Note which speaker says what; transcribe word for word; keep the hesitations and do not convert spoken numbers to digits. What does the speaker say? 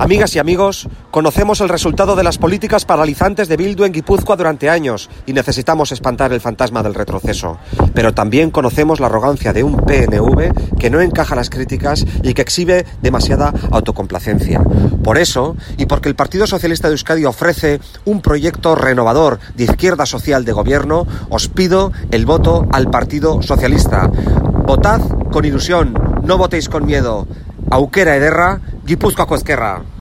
Speaker 1: Amigas y amigos, conocemos el resultado de las políticas paralizantes de Bildu en Guipúzcoa durante años y necesitamos espantar el fantasma del retroceso. Pero también conocemos la arrogancia de un P N V que no encaja las críticas y que exhibe demasiada autocomplacencia. Por eso, y porque el Partido Socialista de Euskadi ofrece un proyecto renovador de izquierda social de gobierno, os pido el voto al Partido Socialista. Votad con ilusión, no votéis con miedo. Aukera ederra, Gipuzkoako ezkerra.